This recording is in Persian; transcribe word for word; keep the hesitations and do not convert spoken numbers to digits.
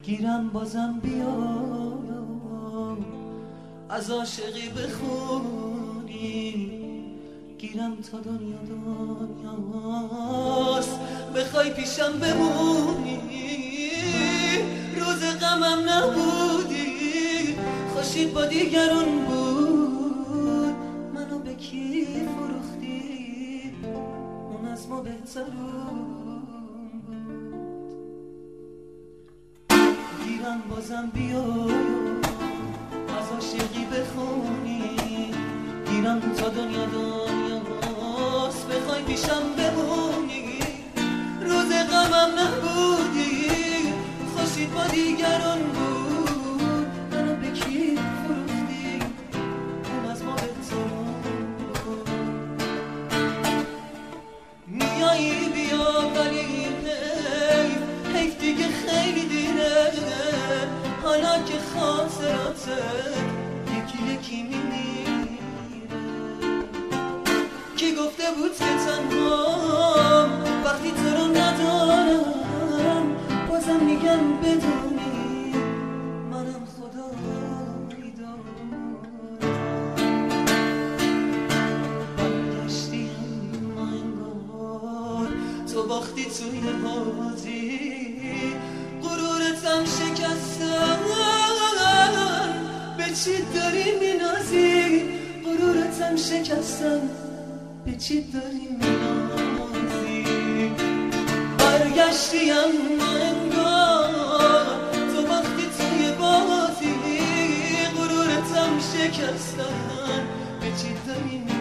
گیرم بازم بیا از عاشقی بخونی، گیرم تا دنیا دنیاست بخوای پیشم بمونی. روز غمم نبودی، خوشید با دیگرون بود، منو به کی فروختی، اون از ما بهترون بود. گیرم بازم بیا از عاشقی بخونی، گیرم تا دنیا دنیاست بخوای پیشم بمونی. روز غمم نبودی، خوشید با دیگران بود، منو به کی فروختی، اون از ما بهترون بود. میایی بیا ولی حیف حیف دیگه خیلی دیره، حالا که خاطراتت یکی یکی میمیره. کی گفته بود که تنهام وقتی تو رو ندارم، بازم میگم بدونی منم خدایی دارم. برگشتی اما انگار تو باختی توی بازی، غرورتم شکستن به چی داری مینازی، غرورتم شکستن به چی داری مینازی. برگشتی اما انگار تو باختی توی بازی، غرورتم شکستن به چی داری مینازی.